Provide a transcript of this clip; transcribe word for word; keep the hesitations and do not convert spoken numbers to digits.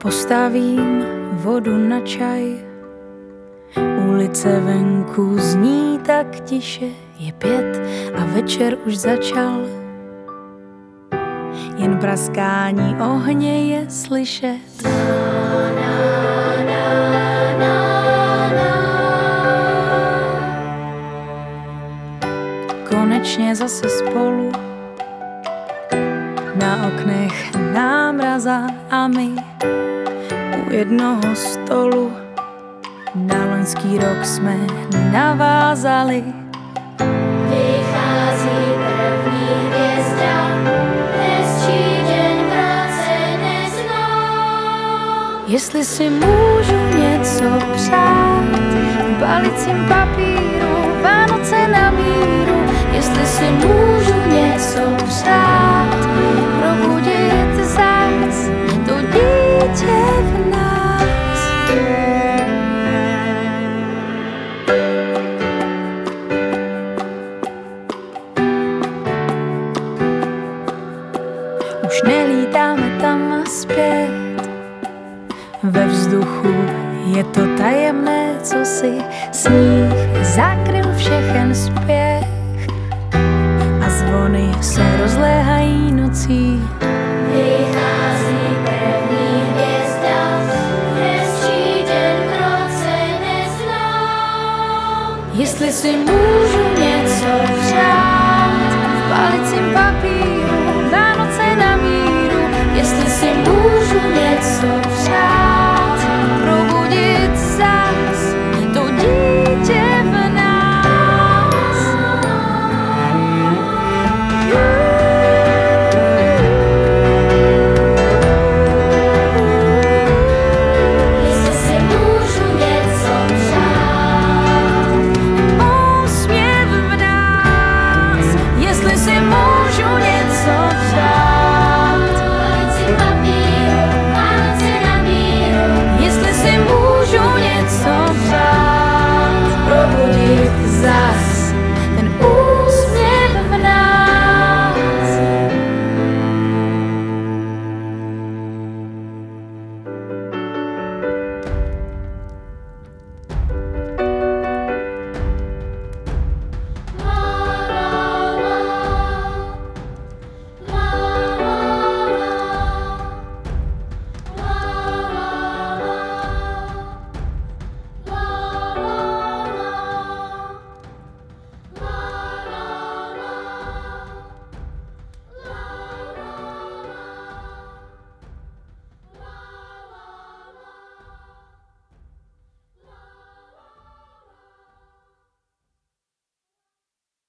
Postavím vodu na čaj, ulice venku zní tak tiše, je pět a večer už začal. Jen praskání ohně je slyšet. Konečně zase spolu, na oknech námraza a my u jednoho stolu. Na loňský rok jsme navázali. Vychází první hvězda, hezčí den v roce neznám. Jestli si můžu něco přát, v balicím papíru, Vánoce na míru. Jestli si můžu něco přát, probudit zás to dítě v nás. Už nelítáme tam a zpět, ve vzduchu je to tajemné, co si sníh zakryl všechen spěch a zvony se rozléhají nocí. Vychází první hvězda, hezčí den v roce neznám. Jestli si můžu